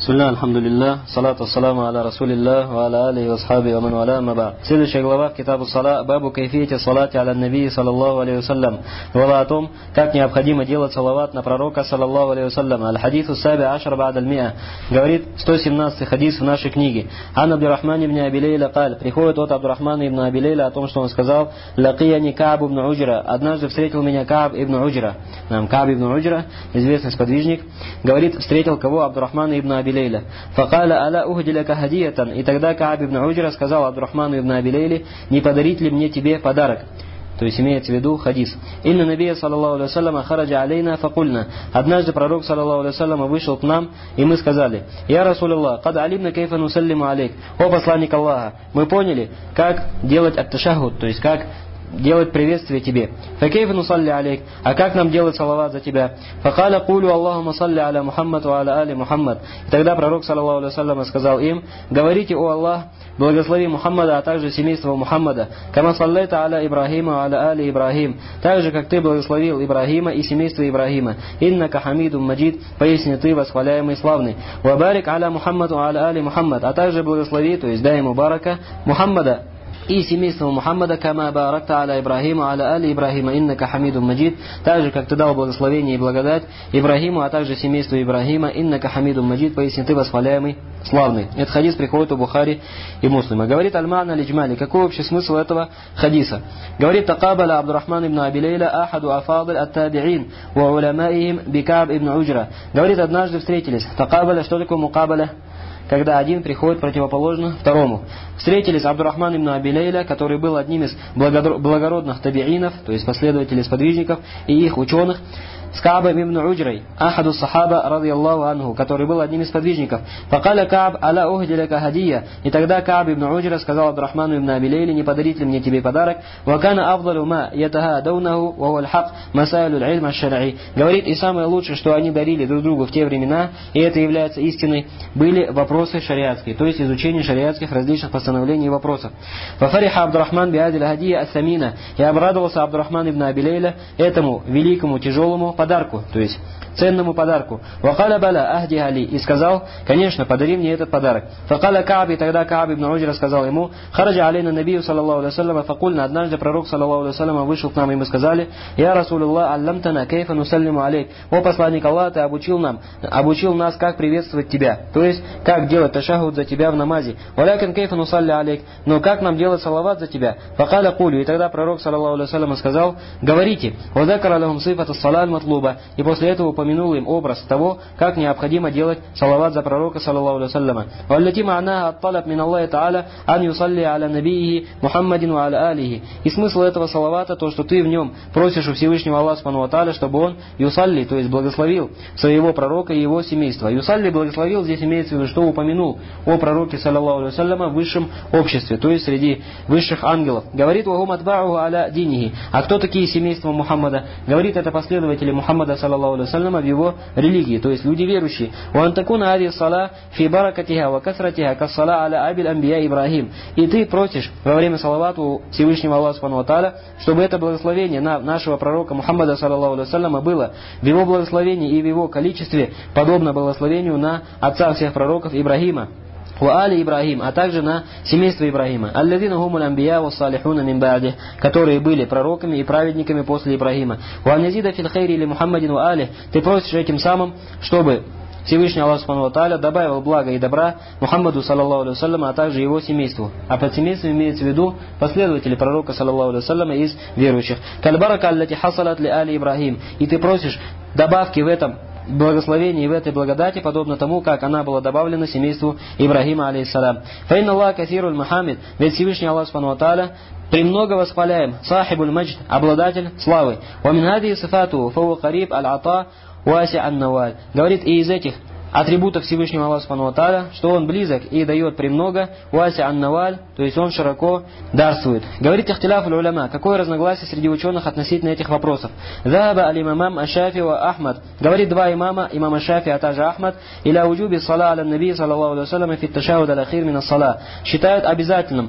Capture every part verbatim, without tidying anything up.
Бисмилля, алхамдулилля, салату ассаламу аля расулилля, ва аля алихи ва асхаби ва ман валя, ама ба'д. Следующая глава в Китабу Сала, бабу кайфияти салати аля наби, саллаллаху алейхи вассалям. Глава о том, как необходимо делать салават на пророка, саллаллаху алейхи вассалям. Аль-хадису саби ашар ба'д аль-миа. Говорит сто семнадцатый хадис в нашей книге. Ан Абдуррахман ибн Аби Лейля каль. Приходит от Абдуррахмана ибн Аби Лейля о том, что он сказал: лакияни Кааб ибн Уджра. Однажды встретил меня Кааб ибн Уджра. Нам Кааб ибн Уджра, известный сподвижник, говорит, встретил кого? Абдуррахмана ибн Аби Лейля. Факаля аля ухдиляка хадиятан. И тогда Кааб ибн Уджра сказал Абдуррахману ибн Аби Лейле: не подарить ли мне тебе подарок? То есть имеется в виду хадис. Инна набия саллаллаху алейхи вассалям хараджа алейна факульна. Однажды пророк саллаллаху алейхи вассалям вышел к нам, и мы сказали: Я Расулаллах, кад алимна кейфа нусаллиму алейк. О посланник Аллаха, мы поняли, как делать ат-ташаххуд, то есть как делать приветствие тебе. Факейфа нусалли алейк. А как нам делать салават за тебя? Факаля кулю Аллахума салли аля Мухаммад ва аля али Мухаммад. И тогда пророк саллаллаху алейхи вассалям сказал им: говорите, о Аллах, благослови Мухаммада, а также семейство Мухаммада. Кама саллайта аля Ибрахима ва аля али Ибрахим. Так же, как ты благословил Ибрахима и семейство Ибрахима. Иннака хамидум маджид. Поясни, ты восхваляемый и славный. Ва барик аля Мухаммад ва аля али Мухаммад. А также благослови, то есть дай ему барака, Мухаммада и семейство Мухаммада, кама баракта аля Ибрахима, аля али Ибрахима, иннака хамидум маджид. Так же, как ты дал благословение и благодать Ибрахиму, а также семейству Ибрахима, иннака хамидум маджид, поясни, ты восхваляемый, славный. Этот хадис приходит у Бухари и Муслима. Говорит аль-Ма'на аль-Иджмали. Какой общий смысл этого хадиса? Говорит: такабаля Абдуррахман ибн Аби Лейля ахаду афадиль ат-таби'ин ва уламаихим би Кааб ибн Уджра. Говорит, однажды встретились. Такабаля, что такое мукабаля? Когда один приходит противоположно второму. Встретились Абдуррахман ибн Аби Лейля, который был одним из благородных табиинов, то есть последователей сподвижников и их ученых, с Каабом ибн Уджрой, ахаду сахаба, ради Аллаху анху, который был одним из подвижников. Факаля Кааб аля ухдиляка хадия. И тогда Кааб ибн Уджра сказал Абдуррахману ибн Аби Лейле: не подарить ли мне тебе подарок? Вакана афдалу ма ятахадаунаху ва хуа аль-хак масаилу аль-илм аш-шар'и. Говорит, и самое лучшее, что они дарили друг другу в те времена, и это является истиной, были вопросы шариатские, то есть изучение шариатских различных постановлений и вопросов. Фафариха Абдуррахман биадиль хадия ас-самина. И обрадовался Абдуррахман ибн Аби Лейля этому великому, тяжелому подарку, то есть ценному подарку. Вакаля баля ахди али. И сказал: конечно, подари мне этот подарок. Факаля Кааб. И тогда Кааб ибн Уджра сказал ему: хараджа алейна набию саллаллаху алейхи вассалям факульна. Однажды пророк саллаллаху алейхи вассалям вышел к нам, и мы сказали: Я Расулаллах, алламтана кейфа нусаллиму алейк. О посланник Аллаха, ты обучил нам, обучил нас, как приветствовать тебя, то есть как делать ташахуд за тебя в намазе. Валякин кейфа нусалли алейк. Но как нам делать салават за тебя? Факаля кулю. И тогда пророк саллаллаху алейхи вассалям сказал: говорите. Вадакара лахум сифата салат матлуба. И после этого упомянул им образ того, как необходимо делать салават за пророка саллаллаху алейхи вассаляма. Валлати ма'наха ат-талаб мин Аллахи та'аля ан юсалли аля набийихи Мухаммадин ва аля алихи. И смысл этого салавата то, что ты в нем просишь у Всевышнего Аллаха субхану ва та'аля, чтобы он юсалли, то есть благословил своего пророка и его семейство. Юсалли благословил, здесь имеется в виду, что упомянул о пророке саллаллаху алейхи вассаляма в высшем обществе, то есть среди высших ангелов. Говорит: вахум атба'уху аля динихи. А кто такие семейства Мухаммада? Говорит, это последователи Мухаммада саллаллаху алейхи вассаляма в его религии, то есть люди верующие. Уантакуна ади сала фи баракатиха ва касратиха кассала аля абиль амбия Ибрахим. И ты просишь во время салавата у Всевышнего Аллаха субхану ва тааля, чтобы это благословение на нашего пророка Мухаммада саллаллаху алейхи вассаляма было в его благословении и в его количестве подобно благословению на отца всех пророков Ибрахима, ва али Ибрахим, а также на семейство Ибрахима, аллазина хумул амбия ва салихуна мин ба'ди, которые были пророками и праведниками после Ибрахима. Ва анязида фил хайри или Мухаммадин ва али. Ты просишь этим самым, чтобы Всевышний Аллах субхану ва тааля добавил блага и добра Мухаммаду саллаллаху алейхи вассаляму, а также его семейству. А под семейством имеется в виду последователи пророка саллаллаху алейхи вассаляма из верующих. Кальбарака аллати хасалат ли али Ибрахим. И ты просишь добавки в этом благословении и в этой благодати, подобно тому, как она была добавлена семейству Ибрахима алейхиссалям. Фаинна Аллах кафируль махамид. Ведь Всевышний Аллах субхану ва тааля премного восхваляем, сахибуль маджд, обладатель славы. Ва мин хади сифату фау кариб аль-ата васи ан-наваль. Говорит, и из этих атрибутов Всевышнего Аллаха субхану ва тааля, что он близок и дает премного, васи ан-наваль, то есть он широко дарствует. Говорит ихтиляф уль-уляма, какое разногласие среди ученых относительно этих вопросов. Заhaба аль-имамам аш-Шафи ва Ахмад. Говорит два имама, имама Шафи, а также Ахмад, иля уджуби сала аля наби саллаллаху алейхи ва саллям фи ташахуд аль-ахир мин ас-сала. Считают обязательным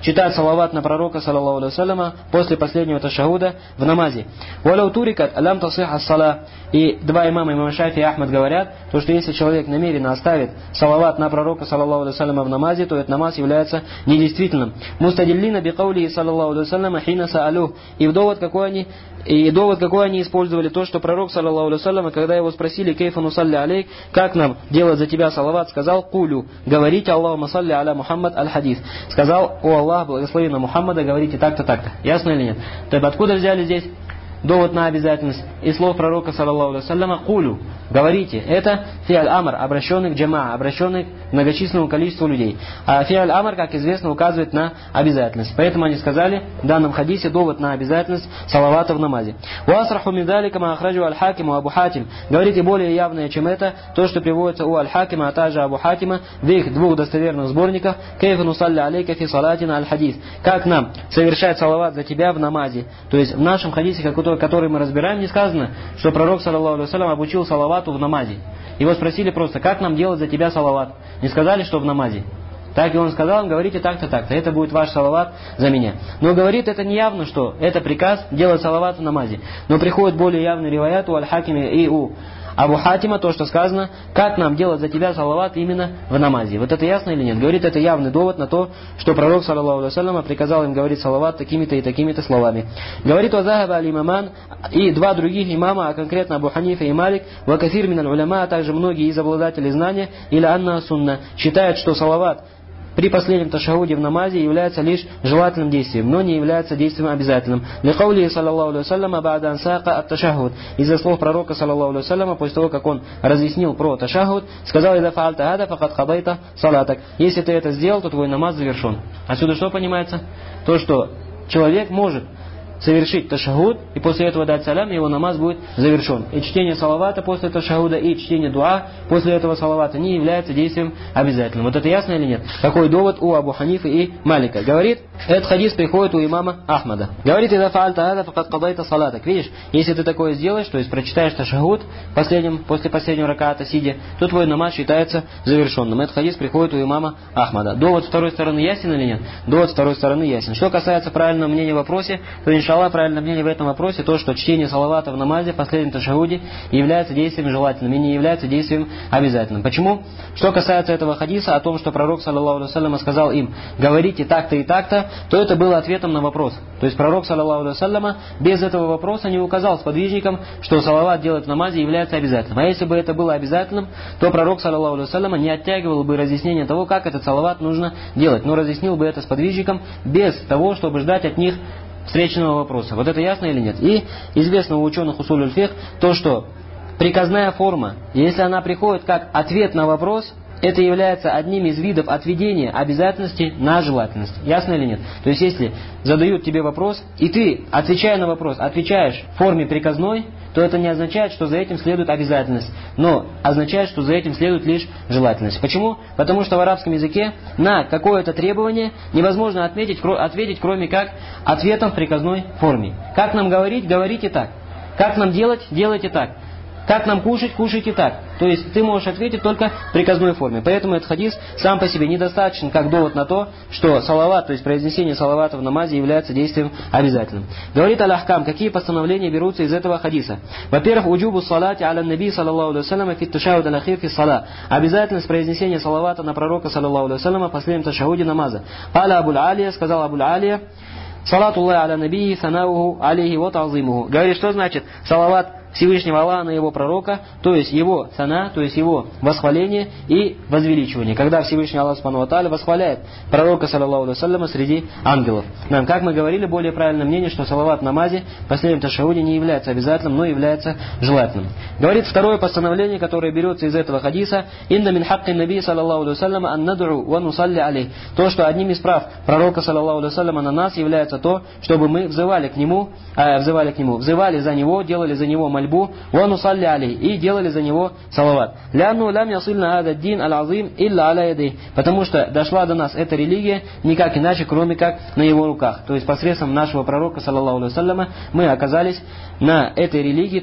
читать салават на пророка, саллаллаху алейхи вассаляма, после последнего ташахуда в намазе. «Валяу турикат алям тасих ас-сала». И два имама, имам Шафи и Ахмад, говорят, то, что если человек намеренно оставит салават на пророка, саллаллаху алейхи вассаляма, в намазе, то этот намаз является недействительным. «Мустадиллина бикаули саллаллаху алейхи вассаляма хина саалюх». И в довод какой они И довод, какой они использовали, то, что пророк, саллаллаху алейхи вассалям, когда его спросили, кейфа нусалли алейк, как нам делать за тебя салават, сказал, кулю, говорите, Аллаху салли аля Мухаммад аль-хадис. Сказал, о Аллах, благослови на Мухаммада, говорите так-то, так-то. Ясно или нет? То есть откуда взяли здесь довод на обязательность? Из слов пророка, саллаллаху алейхи вассаляма, кулю, говорите. Это фиаль амр, обращенный к джамаа, обращенный к многочисленному количеству людей. А фиаль амр, как известно, указывает на обязательность. Поэтому они сказали в данном хадисе довод на обязательность салавата в намазе. Уасраху мидалика ма ахраджу аль-хакиму Абу Хатим. Говорите более явное, чем это, то, что приводится у аль-хакима, а также Абу Хатима в их двух достоверных сборниках, кейфа нусалли алейка фи салатина аль-хадис. Как нам совершать салават за тебя в намазе. То есть в нашем хадисе, который мы разбираем, не сказано, что пророк, саллаллаху алейхи вассалям, обучил салавату в намазе. Его спросили просто, как нам делать за тебя салават? Не сказали, что в намазе. Так и он сказал им, говорите так-то, так-то. Это будет ваш салават за меня. Но говорит это не явно, что это приказ делать салават в намазе. Но приходит более явный риваят у аль-хакиме и у Абу Хатима, то, что сказано, как нам делать за тебя салават именно в намазе. Вот это ясно или нет? Говорит, это явный довод на то, что пророк, саллаллаху алейхи вассалям, приказал им говорить салават такими-то и такими-то словами. Говорит, вазахаба аль-имаман, и два других имама, а конкретно Абу Ханифа и Малик, вакафир мин аль-уляма, а также многие из обладателей знания, или анна сунна, считают, что салават при последнем ташахуде в намазе является лишь желательным действием, но не является действием обязательным. Ликаули саллаллаху алейхи вассаляма ба'да ансака ат-ташахуд. Из-за слов пророка, саллаллаху алейхи вассаляма, после того, как он разъяснил про ташахуд, сказал: «Ида фа'альта хада факад кадайта салатак». Если ты это сделал, то твой намаз завершен. Отсюда что понимается? То, что человек может совершить ташахуд, и после этого дать салям, и его намаз будет завершен. И чтение салавата после ташахуда, и чтение дуа после этого салавата не является действием обязательным. Вот это ясно или нет? Такой довод у Абу Ханифы и Малика. Говорит, этот хадис приходит у имама Ахмада. Говорит, «Ида фа'альта хада факад кадайта салатак». Видишь, если ты такое сделаешь, то есть прочитаешь ташахуд последним, после последнего раката сидя, то твой намаз считается завершенным. Этот хадис приходит у имама Ахмада. Довод с второй стороны ясен или нет? Довод с второй стороны ясен. Что касается правильного мнения в вопросе, то иншаллах, правильное мнение в этом вопросе то, что чтение салавата в намазе в последнем ташахуде является действием желательным и не является действием обязательным. Почему? Что касается этого хадиса о том, что пророк, саллаллаху алейхи вассалям, сказал им: говорите так-то и так-то, то это было ответом на вопрос. То есть пророк, саллаллаху алейхи вассалям, без этого вопроса не указал сподвижникам, что салават делать в намазе является обязательным. А если бы это было обязательным, то пророк, саллаллаху алейхи вассалям, не оттягивал бы разъяснение того, как этот салават нужно делать, но разъяснил бы это сподвижникам без того, чтобы ждать от них встречного вопроса. Вот это ясно или нет? И известно у ученых усуль фикх то, что приказная форма, если она приходит как ответ на вопрос, это является одним из видов отведения обязательности на желательность. Ясно или нет? То есть, если задают тебе вопрос, и ты, отвечая на вопрос, отвечаешь в форме приказной, то это не означает, что за этим следует обязательность, но означает, что за этим следует лишь желательность. Почему? Потому что в арабском языке на какое-то требование невозможно отметить, ответить, кроме как ответом в приказной форме. Как нам говорить? Говорите так. Как нам делать? Делайте так. Как нам кушать? Кушайте так. То есть ты можешь ответить только в приказной форме. Поэтому этот хадис сам по себе недостаточен как довод на то, что салават, то есть произнесение салавата в намазе является действием обязательным. Говорит аль-Ахкам, какие постановления берутся из этого хадиса. Во-первых, уджубу салати аля наби саллаллаху алейхи вассалям фи ташахуд аль-ахир фи сала. Обязательность произнесения салавата на пророка саллаллаху алейхи вассалям в последнем ташахуде намаза. Аля Абуль Алия, сказал Абуль Алия, салатуллахи аля наби санауху алейхи ва та'зимуху. Говорит, что значит салават Всевышнего Аллаха на его пророка, то есть его сана, то есть его восхваление и возвеличивание. Когда Всевышний Аллах Субхану ва Тааля восхваляет пророка, саллаллаху алейхи вассаляма, среди ангелов. Нам, как мы говорили, более правильное мнение, что салават в намазе в последнем ташахуде не является обязательным, но является желательным. Говорит второе постановление, которое берется из этого хадиса: «Инна мин хакки наби саллаллаху алейхи вассаляма ан над'у ва нусалли алейх». То, что одним из прав пророка, саллаллаху алейхи вассаляма, на нас является то, чтобы мы взывали к нему, э, взывали к нему, взывали за него, делали за него мольбу, ва нусалли алейх, и делали за него салават. Ляну лям ясильна ада дин аль-азим илля аля ядей. Потому что дошла до нас эта религия никак иначе, кроме как на его руках. То есть посредством нашего пророка, саллаллаху алейхи вассаляма, мы оказались на этой религии, то есть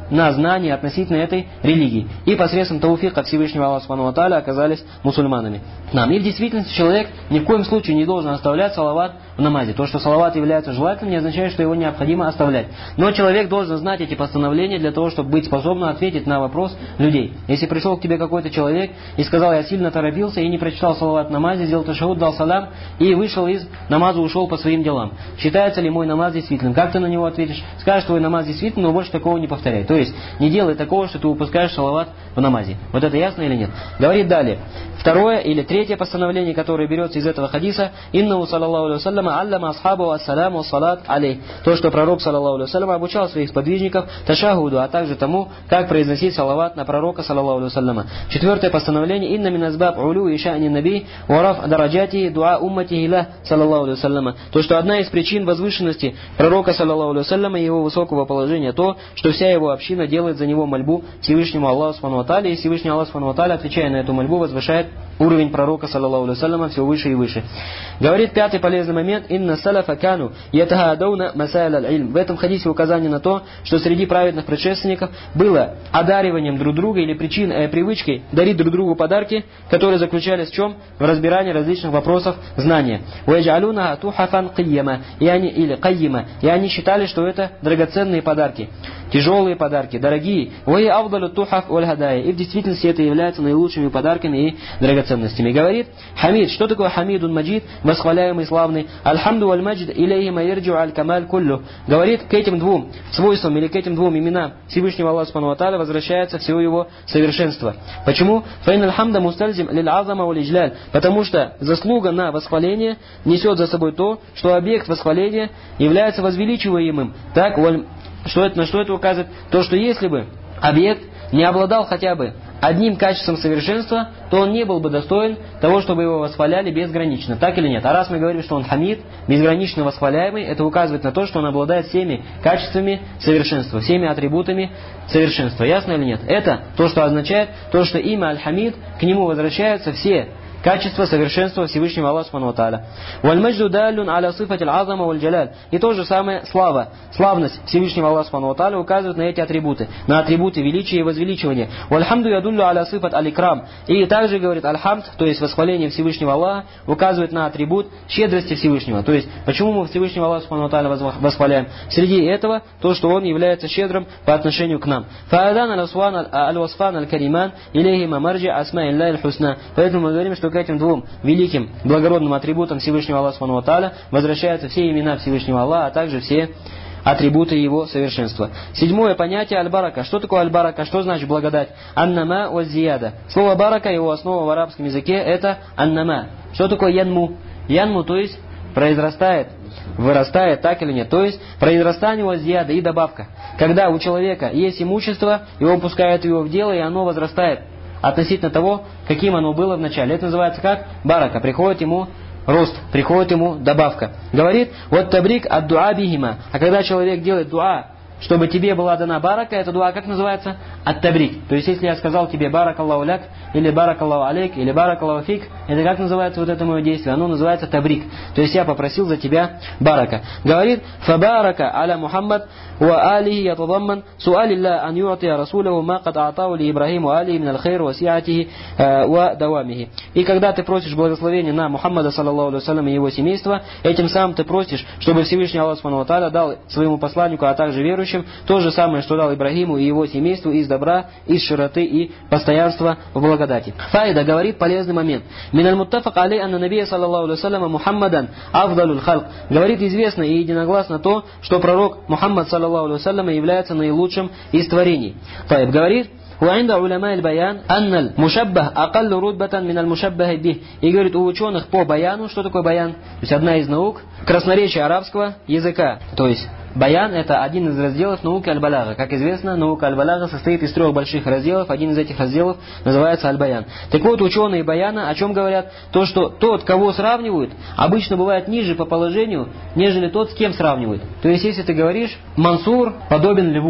на знание относительно этой религии. И посредством тауфика Всевышнего Аллаха Субхану ва Тааля оказались мусульманами. Нам. И в действительности человек ни в коем случае не должен оставлять салават в намазе. То, что салават является желательным, не означает, что его необходимо оставлять. Но человек должен знать эти постановления для того, чтобы быть способным ответить на вопрос людей. Если пришел к тебе какой-то человек и сказал: я сильно торопился и не прочитал салават в намазе, сделал ташахуд, дал салам и вышел из намаза, ушел по своим делам. Считается ли мой намаз действительным? Как ты на него ответишь? Скажешь, твой намаз действительный, но больше такого не повторяй. То есть не делай такого, что ты упускаешь салават в намазе. Вот это ясно или нет? Говорит далее. Второе или третье постановление, которое берется из этого хадиса: «Иннаху саллаллаху алейхи ва саллама аллама асхабу ассаляму салат алей». То, что пророк саллаллаху алейхи ва саллама обучал своих сподвижников ташахуду, а также тому, как произносить салават на пророка саллаллаху алейхи ва саллама. Четвертое постановление: «Инна мин азбаб улу и ша'ни наби ва раф дараджати дуа уммати иля саллаллаху алейхи ва саллама». То, что одна из причин возвышенности пророка саллаллаху алейхи ва саллама и его высокого положения то, что вся его община делает за него мольбу Всевышнему Аллаху Субхану ва Тааля, и Всевышний Аллах Субхану ва Тааля, отвечая на эту мольбу, возвышает уровень пророка саллаллаху алейхи ва саллама все выше и выше. Говорит пятый полезный момент: «Инна салафа кану ятахадауна масайл аль-илм». В этом хадисе указание на то, что среди праведных предшественников было одариванием друг друга или причин, э, привычкой дарить друг другу подарки, которые заключались в чем? В разбирании различных вопросов знания. «Уэджалуна тухафан кийяма», и они, или кайима, и они считали, что это драгоценные подарки, тяжелые подарки, дорогие. «Уэ авдалу тухаф валь хадая», и в действительности это является наилучшими подарками и драгоценностями. Говорит Хамид. Что такое Хамидун Маджид? Восхваляемый, славный. Аль-хамду валь-маджид илейхи майрджу аль-камаль куллю. Говорит, к этим двум свойствам или к этим двум именам Всевышнего Аллаха Субхану ва Тааля возвращается все его совершенство. Почему? Фаин аль-хамда мустальзим лиль-азама валь-иджляль. Потому что заслуга на восхваление несет за собой то, что объект восхваления является возвеличиваемым. Так, что это, на что это указывает? То, что если бы объект не обладал хотя бы одним качеством совершенства, то он не был бы достоин того, чтобы его восхваляли безгранично. Так или нет? А раз мы говорим, что он хамид, безгранично восхваляемый, это указывает на то, что он обладает всеми качествами совершенства, всеми атрибутами совершенства. Ясно или нет? Это то, что означает, то, что имя Аль-Хамид, к нему возвращаются все качество совершенства Всевышнего Аллаха Субхану ва Тааля. Валь-маджду даллюн аля сифатил азама валь-джаляль. И то же самое слава, славность Всевышнего Аллаха Субхану ва Тааля указывает на эти атрибуты, на атрибуты величия и возвеличивания. Валь-хамду ядуллю аля сифат аль-икрам. И также говорит аль-хамд, то есть восхваление Всевышнего Аллаха, указывает на атрибут щедрости Всевышнего. То есть, почему мы Всевышнего Аллаха Субхану ва Тааля восхваляем? Среди этого, то, что он является щедрым по отношению к нам. Фаадан аль-васфан аль-кариман илейхи мамарджи асма илля аль-хусна. Поэтому мы говорим, что к этим двум великим благородным атрибутам Всевышнего Аллаха Субхану ва Тааля возвращаются все имена Всевышнего Аллаха, а также все атрибуты его совершенства. Седьмое понятие аль-барака. Что такое аль-барака? Что значит благодать? Аннама ва зияда. Слово барака, его основа в арабском языке это аннама. Что такое янму? Янму, то есть произрастает, вырастает, так или нет? То есть произрастание ва зияда и добавка. Когда у человека есть имущество, и он пускает его в дело, и оно возрастает относительно того, каким оно было в начале. Это называется как барака. Приходит ему рост, приходит ему добавка. Говорит, вот табрик ад дуа бихима. А когда человек делает дуа, чтобы тебе была дана барака, это дуа как называется? Ат-табрик. То есть, если я сказал тебе барак Аллаху ляк, или барак Аллаху алейк, или барак Аллаху фик, это как называется вот это мое действие? Оно называется табрик. То есть, я попросил за тебя барака. Говорит, фабарака аля Мухаммад ва алихи ятадамман суалилля ан юатия расулаху ма кад аатау ли Ибрахиму алихи мин аль-хайр ва сиатихи ва давамихи. И когда ты просишь благословения на Мухаммада саллаллаху алейхи ва саллям и его семейство, этим самым ты просишь, чтобы Всевышний Аллах Субхану ва Тааля дал своему посланнику, а также верующим, то же самое, что дал Ибрагиму и его семейству из добра, из широты и постоянства в благодати. Файда говорит полезный момент. Миналь муттафак алей анна набия саллаллаху алейхи ва саллям Мухаммадан авдалюль халк. Говорит известно и единогласно то, что пророк Мухаммад саллаллаху алейхи ва саллям является наилучшим из творений. Файд говорит, وعند علماء البيان أن المشبه أقل رتبة من المشبه به. И говорит, у ученых по баяну, что такое баян? То есть одна из наук красноречия арабского языка. То есть баян это один из разделов науки аль-балага. Как известно, наука аль-балага состоит из трех больших разделов. Один из этих разделов называется аль-баян. Так вот, ученые баяна о чем говорят? То, что тот, кого сравнивают, обычно бывает ниже по положению, нежели тот, с кем сравнивают. То есть, если ты говоришь, Мансур подобен льву,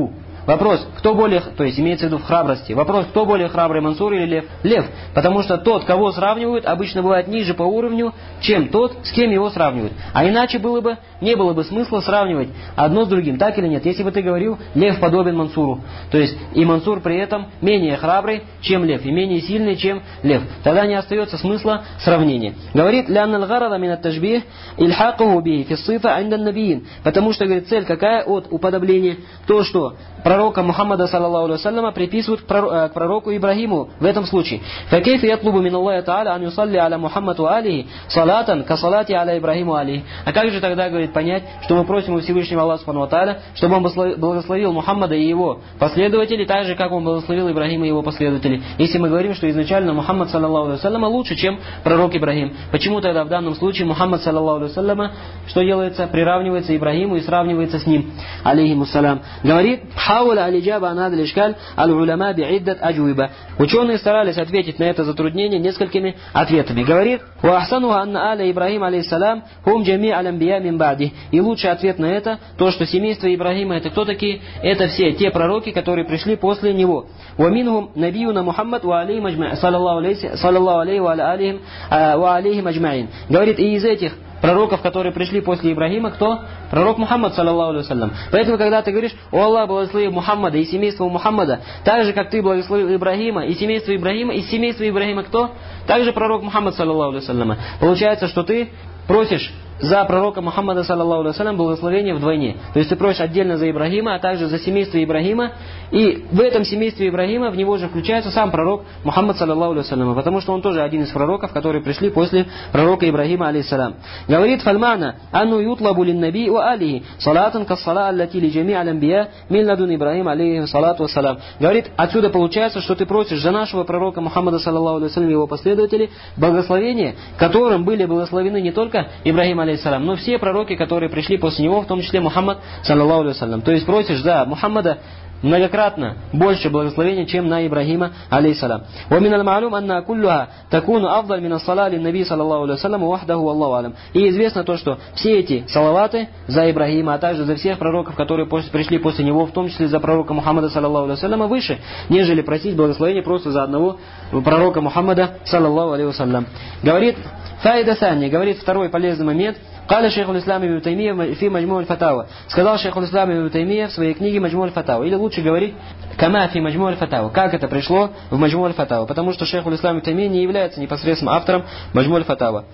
Вопрос, кто более, то есть имеется в виду в храбрости. Вопрос, кто более храбрый, Мансур или Лев? Лев. Потому что тот, кого сравнивают, обычно бывает ниже по уровню, чем тот, с кем его сравнивают. А иначе было бы, не было бы смысла сравнивать одно с другим, так или нет? Если бы ты говорил, Лев подобен Мансуру, то есть и Мансур при этом менее храбрый, чем Лев, и менее сильный, чем Лев, тогда не остается смысла сравнения. Говорит, «Лянналь гарада мин ат-ташбих ильхакуху бихи фи ссифа инда ан-набиин». Потому что, говорит, цель какая от уподобления? То, что пророка Мухаммада, саллаллаху алейхи ва салляма, приписывают к пророку Ибрагиму в этом случае. «Факейф ятлубу мин Аллахи та'аля ан юсалли аля Мухаммаду алихи салатан ка салати аля Ибрагиму алихи». А как же тогда, говорит, понять, что мы просим у Всевышнего Аллаха субхану ва тааля, чтобы он благословил Мухаммада и его последователей, так же, как он благословил Ибрагима и его последователей, если мы говорим, что изначально Мухаммад, саллаллаху алейхи ва салляма, лучше, чем пророк Ибрагим? Почему тогда в данном случае Мухаммад, саллаллаху алейхи ва салляма, что делается? Приравнивается Ибрагиму и сравнивается с ним, алейхимуссалям. Говорит, «Хауля алиджаба анад лишкаль аль-уляма би'иддат аджуиба». Ученые старались ответить на это затруднение несколькими ответами. Говорит, «Ва ахсануха анна аля Ибрагим алейхиссалям хум джами аль-амбия мин ба'ди». И лучший ответ на это, то, что семейство Ибрагима, это кто такие? Это все те пророки, которые пришли после него. «Ва минхум набиюна Мухаммад ва алейхи маджма'ин», саллаллаху алейхи ва алейхи ва алейхи маджма'ин. Говорит, и из этих пророков, которые пришли после Ибрагима, кто? Пророк Мухаммад, саллаллаху алейхи ва саллям. Поэтому, когда ты говоришь, «О Аллах, благослови Мухаммада и семейство Мухаммада», так же, как ты благословил Ибрагима и семейство Ибрагима, из семейства Ибрагима кто? Также пророк Мухаммад, саллаллаху алейхи ва саллям. Получается, что ты просишь за пророка Мухаммада, саллаллаху алейхи ва саллям, благословение вдвойне. То есть ты просишь отдельно за Ибрагима, а также за семейство Ибрагима. И в этом семействе Ибрагима в него же включается сам пророк Мухаммад, саллаллаху алейхи ва саллям, потому что он тоже один из пророков, которые пришли после пророка Ибрагима, алейхиссалям. Говорит, «Фальмана, анну ютлабу лин наби ва алихи, салатан ка сала аллати ли джами аль-амбия, мин ладун Ибрагим, алейхи салату вассалам». Говорит, отсюда получается, что ты просишь за нашего пророка Мухаммада, саллаллаху алейхи ва саллям, и его последователей, благословения, которым были благословены не только Ибрагим, алейхиссалам, но все пророки, которые пришли после него, в том числе Мухаммад, саллаллаху алейхи ва саллям. То есть просишь за Мухаммада многократно больше благословения, чем на Ибрагима, алейхиссалам. وَمِنَ الْمَعْلُومِ أَنَّ كُلُّهَا تَكُونُ أَفْضَلْ مِنَ الصَّلَاةِ لِلنَّبِيِّ صلى الله عليه وسلم وحده والله أعلم. И известно то, что все эти салаваты за Ибрагима, а также за всех пророков, которые пришли после него, в том числе за пророка Мухаммада, саллаллаху алейхи ва саллям, выше, нежели просить благословения просто за одного пророка Мухаммада, саллаллаху алейхи ва саллям. Говорит, фаида сани, говорит второй полезный момент, قال شيخ الإسلام ابن تيمية في مجموع الفتاوى. Сказал шейх الإسلام ибн Таймия в своей книге Маджму аль-Фатава. Или лучше говорить, кама фи Маджму аль-Фатава. Как это пришло в Маджму аль-Фатава? Потому что шейх الإسلام ибн Таймия не является непосредственно автором Маджму аль-Фатава.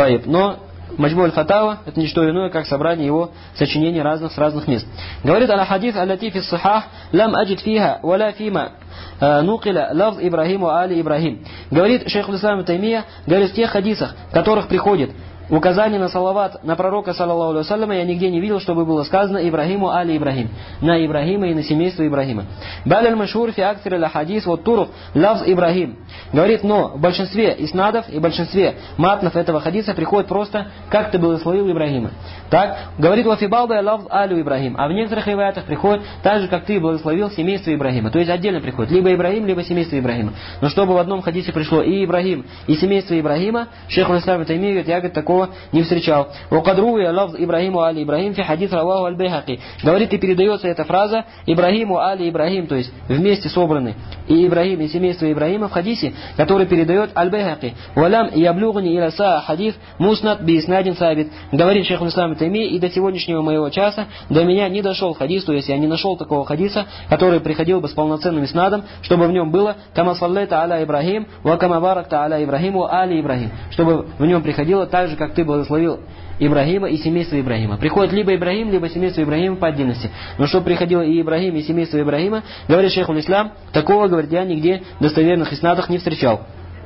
Но Маджму аль-Фатава это не что иное, как собрание его сочинений разных с разных мест. Говорит, аля хадис аллати фи ссихах лам аджид фиха валя фима нукиля лавз Ибрагим ва али Ибрагим. Говорит шейх الإسلام ибн Таймия, говорит, в тех хадисах, в которых приходит указание на салават на пророка, саллаллаху алейхи ва саллям, я нигде не видел, чтобы было сказано Ибрагиму али Ибрагим, на Ибрагима и на семейство Ибрагима. Баль аль-машхур фи аксир аль-хадис вот турук лавз Ибрагим. Говорит, но в большинстве иснадов и в большинстве матнов этого хадиса приходит просто, как ты благословил Ибрагима. Так, говорит, ва фи балда лавз алю Ибрагим. А в некоторых риваятах приходит так же, как ты благословил семейство Ибрагима. То есть отдельно приходит либо Ибрагим, либо семейство Ибрагима. Но чтобы в одном хадисе пришло и Ибрагим, и семейство Ибрагима, шейх аль-Ислам ибн Таймия говорит, я говорит, такого не встречал. Уqadru я лавз Ибрагиму али Ибрагим фи хадис раваху аль-Байхаки. Говорит, и передается эта фраза Ибрагиму али Ибрагим, то есть вместе собраны и Ибрагим, и семейство Ибрагима в хадисе, который передает аль-Байхаки. Валям яблугни иля са хадис муснат би иснадин сабит. Говорит шейх аль-Ислам ибн Таймия, и до сегодняшнего моего часа до меня не дошел хадис, то есть я не нашел такого хадиса, который приходил бы с полноценным иснадом, чтобы в нем было кама саллайта аля Ибрагим ва кама баракта аля Ибрагим ва али Ибрагим, чтобы в нем приходило так же, как ты благословил Ибрагима и семейство Ибрагима. Приходит либо Ибрагим, либо семейство Ибрагима по отдельности. Но чтобы приходило и Ибрагим, и семейство Ибрагима, говорит шейх аль-Ислам, такого, говорит, я нигде в достоверных иснадах не встречал.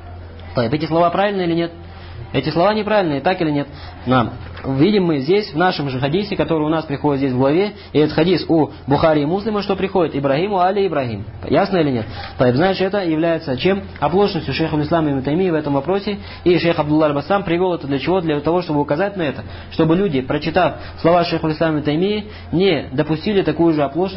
Так, эти слова правильные или нет? Эти слова неправильные, так или нет? Нам. Видим мы здесь, в нашем же хадисе, который у нас приходит здесь в главе, и этот хадис у Бухари и Муслима, что приходит Ибрагиму али Ибрагим. Ясно или нет? Так, значит, это является чем? Оплошностью шейха аль-Ислама ибн Таймии в этом вопросе. И шейх Абдулла аль-Басам привел это для чего? Для того, чтобы указать на это. Чтобы люди, прочитав слова шейха аль-Ислама ибн Таймии, не допустили такую же оплошность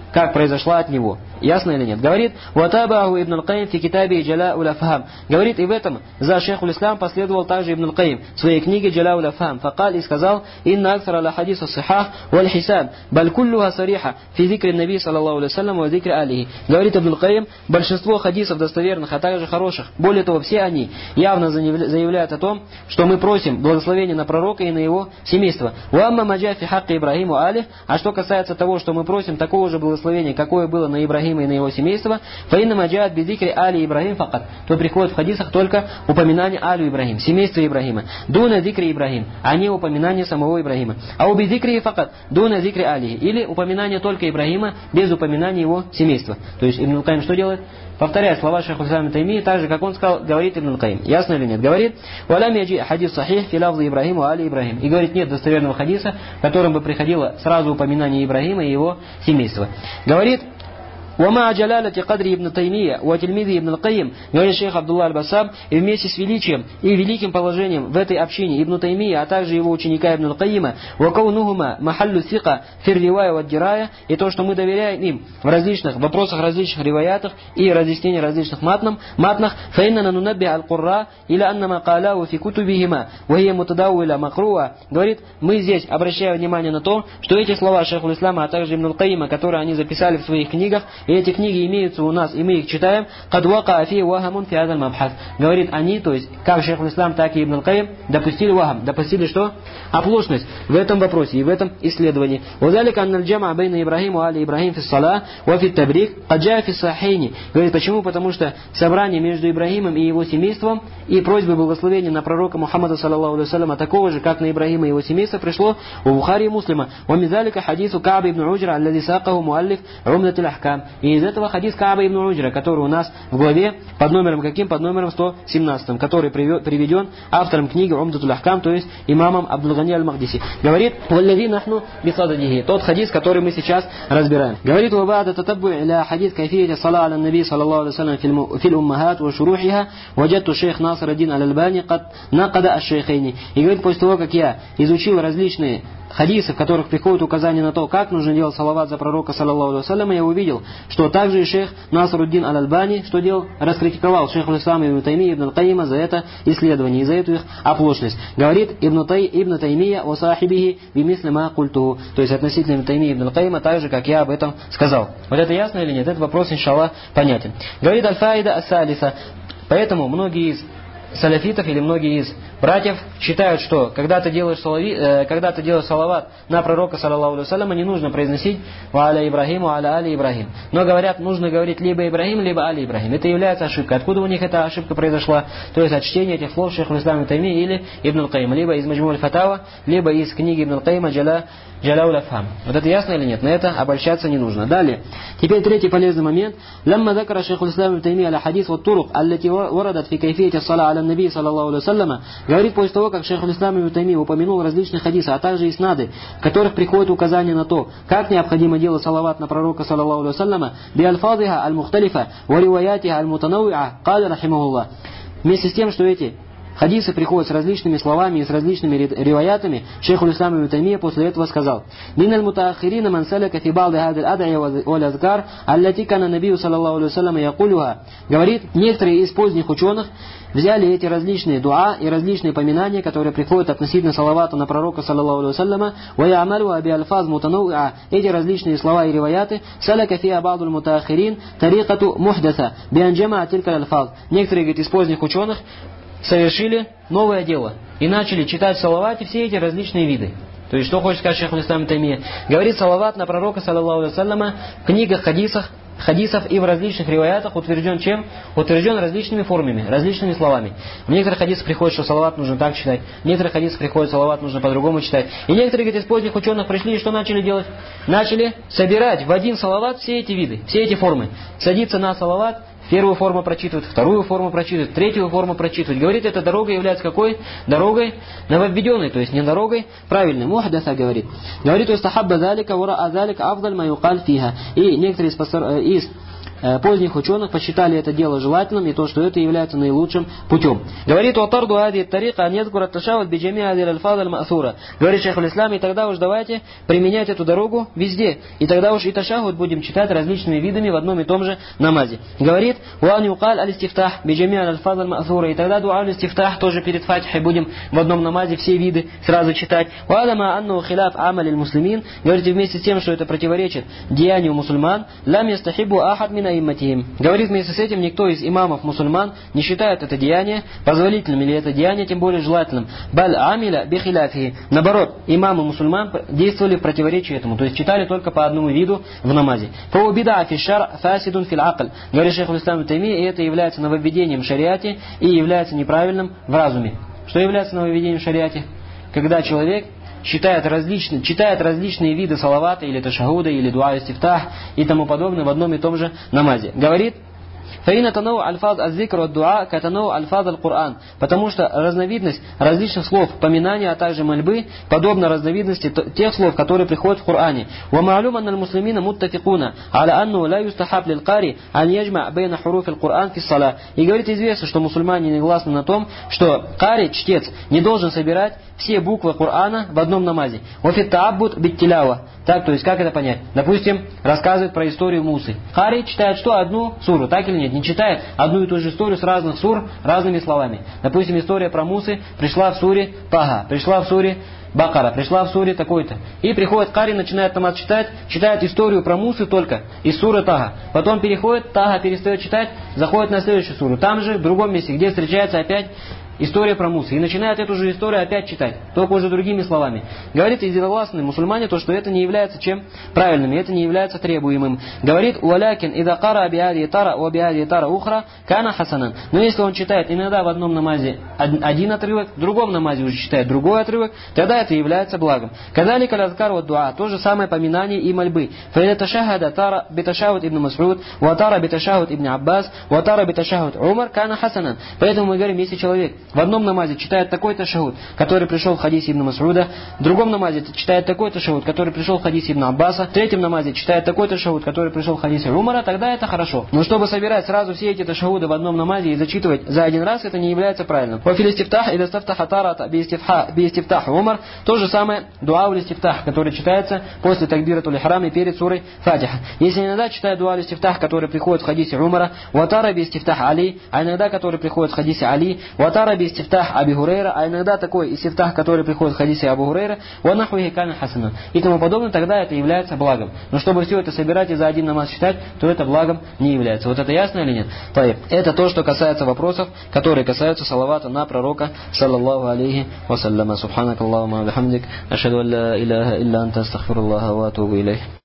как произошла от него. Ясно или нет? Говорит, «Ватабаху Ибн Аль-Каим фи китаби Джаля'уль Афхам». Говорит, и в этом за шейхуль ислам последовал также Ибн Аль-Каим в своей книге Джаля'уль Афхам. Факал и сказал, «Инна аксара ла хадиса сихах валь хисан, баль куллюха сариха фи зикри наби саллаллаху алейхи вассалям ва зикри алихи». Говорит Ибн Аль-Каим, большинство хадисов достоверных, а также хороших, более того, все они явно заявляют о том, что мы просим благословения на пророка и на его семейство. «Уамма маджа фи хакки Ибрахиму алих». А что касается того, что мы просим такого же благословения, какое было на Ибрахима и на его семейство, «Фаинна маджаат бидикри али Ибрахим факат», то приходит в хадисах только упоминание алю Ибрахим, семейства Ибрахима. «Дуна зикри Ибрахим», а не упоминание самого Ибрахима. «А уби зикри факат, дуна зикри али», или упоминание только Ибрахима без упоминания его семейства. То есть Ибн Аль-Каим что делает? Повторяет слова шейха Ибн Таймии, так же, как он сказал, говорит Ибн Аль-Каим. Ясно или нет? Говорит, «Валям яджи хадис сахих фи лафзи Ибрахиму али Ибрахим». И говорит, нет достоверного хадиса, в котором бы приходило сразу упоминание Ибрахима и его семейства. Говорит, «Вама джалалати кадри Ибн Таймия, ва тильмизи Ибн Аль-Каим», говорит шейх Абдулла Аль-Басам, и вместе с величием и великим положением в этой общине Ибн Таймия, а также его ученика Ибн Аль-Каима, «Ва каунухума махаллю сика фир ривая ва дирая», и то, что мы доверяем им в различных вопросах, различных риваятах и разъяснениях различных матнам, матнах, «Фаинна нунабби аль-Курра, иля аннама калау фи кутубихима, ва хия мутадауиля макруа». Говорит, мы здесь обращаем внимание на то, что эти слова шейху Ислама, а также Ибн Аль-Каима, которые они записали в своих книгах, и эти книги имеются у нас, и мы их читаем, «Кад вака фи вахамун фи адаль мабхас». Говорит, они, то есть, как шейх Ислам, так и Ибн Аль-Каим, допустили вахам, допустили что? Оплошность в этом вопросе и в этом исследовании. «Вазалика анналь джама байна Ибрахиму али Ибрахим фи ссала, ва фи табрик, каджа фи сахейни». Говорит, почему? Потому что собрание между Ибрахимом и его семейством и просьбы благословения на пророка Мухаммада саллаллаху алейхи вассаляма, такого же, как на Ибрахима и его семейство, пришло у Бухари и Муслима. «Ва мизалика хадису Кааб ибн Уджра, аллади сакаху муаллиф Умдатуль ахкам». И из этого хадис Кааба ибн Уджра, который у нас в главе под номером каким? Под номером сто семнадцать, который приведен автором книги Умдатуль ахкам, то есть имамом Абдул-Гани аль-Махдиси. Говорит, «Валлади нахну бисададихи», тот хадис, который мы сейчас разбираем. Говорит, «Ва ба'да татаббу иля хадис кайфияти салла аля наби саллаллаху алейхи вассалям фил уммахат ва шурухиха, ваджатту шейх Наср ад-Дин аль-Альбани кад накада аш-шейхайни». И говорит, после того, как я изучил различные хадисы, в которых приходит указание на то, как нужно делать салават за пророка, саллаллаху алейхи вассалям, я увидел, что также и шейх Наср ад-Дин аль-Альбани, что делал, раскритиковал шейх Ислам Ибн Таймия Ибн Аль-Каима за это исследование и за эту их оплошность. Говорит Ибн, Тай, Ибн Таймия о сахибихи бимисли ма культуху, то есть относительно Ибн Таймии Ибн Аль-Каима, так же, как я об этом сказал. Вот это ясно или нет? Этот вопрос, иншаллах, понятен. Говорит Аль-Фаида ас-Салиса, поэтому многие из салафитов или многие из братьев считают, что когда ты делаешь, салави, э, когда ты делаешь салават на пророка, саллаллаху алейхи вассалям, не нужно произносить «Ва аля Ибрахим, ва аля али Ибрахим». Но говорят, нужно говорить либо Ибрахим, либо али Ибрахим. Это является ошибкой. Откуда у них эта ошибка произошла? То есть от чтения этих слов шейх Ислам Ибн Таймии или Ибн Аль-Каима, либо из Маджму аль-Фатава, либо из книги Ибн Аль-Каима Джаля Джаляуль Афхам. Вот это ясно или нет? На это обольщаться не нужно. Далее. Теперь третий полезный момент. Лямма закара шейх Ислам Ибн Таймия аля хадис ва турук, аллати варадат фи кайфияти ссала аля наби саллаллаху алейхи вассалям. Говорит, после того, как шейх Ислам Ибн Таймия упомянул различные хадисы, а также иснады, в которых приходит указание на то, как необходимо делать салават на пророка, саллаллаху алейхи вассалям, би альфазиха аль-мухталифа ва риваятиха аль-мутанауиа, каля рахимахуллах. Вместе с тем, что эти хадисы приходят с различными словами и с различными риваятами, шейх Ислам Ибн Таймия после этого сказал: «Миналь мутаахирина ман саляка фи ба'ди хадил ад'ия валь азкар, аллати кана набию саллаллаху алейхи вассалям якулюха». Говорит, некоторые из поздних ученых взяли эти различные дуа и различные поминания, которые приходят относительно салавата на пророка, саллаллаху алейхи вассаляма, ва я'малу би альфаз мутанауиа, эти различные слова и риваяты, саляка фи ба'дуль мутаахирин тарикату мухдаса би анджама тилька альфаз. Некоторые, говорит, из поздних ученых совершили новое дело и начали читать в салавате все эти различные виды. То есть, что хочет сказать шейх Ислам Ибн Таймия? Говорит, салават на пророка, саллаллаху алейхи вассаляма, в книгах, хадисах, хадисов и в различных риваятах утвержден чем? Утвержден различными формами, различными словами. В некоторых хадисах приходит, что салават нужно так читать, в некоторых хадисах приходит, салават нужно по-другому читать. И некоторые, говорит, из поздних ученых пришли и что начали делать? Начали собирать в один салават все эти виды, все эти формы. Садиться на салават, первую форму прочитывать, вторую форму прочитывать, третью форму прочитывать. Говорит, эта дорога является какой? Дорогой нововведенной, то есть не дорогой правильной. Мухдаса говорит. Говорит, «Устахабба залика, вара азалика, авдаль ма юкаль фиха». И некоторые из, из поздних ученых посчитали это дело желательным и то, что это является наилучшим путем. Говорит, «Ватарду ади тарика аньязгура ташават биджами адир аль-фад аль-ма'сура». Говорит шейх аль-Ислам, и тогда уж давайте применять эту дорогу везде. И тогда уж и ташахуд будем читать различными видами в одном и том же намазе. Говорит, «Уан юкаль аль-истифтах биджами аль-фад аль-ма'сура». И тогда дуа аль-истифтах тоже перед фатихой будем в одном намазе все виды сразу читать. «Вадама анну хиляф амаль муслимин». Говорите, вместе с тем, что это противоречит деянию мусульман, «Лам ястахибу ахад мина имматихим». Говорит, вместе с этим никто из имамов мусульман не считает это деяние позволительным или это деяние тем более желательным. «Баль амиля бихиляфихи». Наоборот, имамы мусульман действовали в противоречии этому, то есть читали только по одному виду в намазе. «Фау бида фишар фасидун фил акль». Говорит шейх аль-Ислам Тайми, и это является нововведением в шариате и является неправильным в разуме. Что является нововведением в шариате? Когда человек считает различные, читает различные виды салавата или ташахуда, или дуа истифтах и тому подобное в одном и том же намазе. Говорит, «Фаина таноу альфаз аз-зикр ад-дуа катаноу альфаз аль-Кур'ан». Потому что разновидность различных слов поминания, а также мольбы, подобна разновидности тех слов, которые приходят в Коране. «Ва ма'лум анна аль-муслимина муттафикуна аля анну ла юстахаб лил-кари ан яджма' байна хуруф аль-Кур'ан фи ссала». И говорит, известно, что мусульмане негласны на том, что кари, чтец, не должен собирать все буквы Корана в одном намазе. «Офит та'аббуд бит-тилява». Так, то есть, как это понять? Допустим, рассказывает про историю Мусы. Кари читает что? Одну суру, так или нет? Не читает одну и ту же историю с разных сур, разными словами. Допустим, история про Мусы пришла в суре Таха, пришла в суре Бакара, пришла в суре такой-то. И приходит кари, начинает намаз читать, читает историю про Мусы только из суры Таха. Потом переходит, Таха перестает читать, заходит на следующую суру. Там же, в другом месте, где встречается опять история про Мусы. И начинает эту же историю опять читать, только уже другими словами. Говорит единогласные мусульмане, то, что это не является чем? Правильным, и это не является требуемым. Говорит, «Уалякин ида кара биади тара о биади тара ухра кана хасанан». Но если он читает иногда в одном намазе один отрывок, в другом намазе уже читает другой отрывок, тогда это является благом. Кадали калазкар вот дуа, то же самое поминание и мольбы. Фаида ташахада тара биташахуд ибн Мас'уд, ва тара биташахуд ибн Аббас, ва тара биташахуд Умар кана хасанан. Поэтому мы говорим, если человек в одном намазе читает такой-то ташахуд, который пришел в хадисе Ибн Мас'уда, в другом намазе читает такой-то ташахуд, который пришел в хадисе Ибн Аббаса, в третьем намазе читает такой-то ташахуд, который пришел в хадисе Умара, тогда это хорошо. Но чтобы собирать сразу все эти ташахуды в одном намазе и зачитывать за один раз, это не является правильным. Во филистифтах и достафтаха тарата биистифтах Умар, то же самое дуа улистифтах, который читается после такбиратуль ихрам и перед сурой Фатиха. Если иногда читает дуа улистифтах, который приходит в хадисе Умара, ватара биистифтах Али, а иногда который приходит в хадисе Али, ватара биистифтах Аби Хурейра, а иногда такой истифтах, который приходит в хадисе Абу Хурейра, ванахуихи кана хасана и тому подобное, тогда это является благом. Но чтобы все это собирать и за один намаз читать, то это благом не является. Вот это ясно или нет? Это то, что касается вопросов, которые касаются салавата на пророка, саллаллаху алейхи вассаляма. Субханак Аллахума бихамдик, ашхаду ан ла иляха илля анта астагфируллаха ва атубу илейх.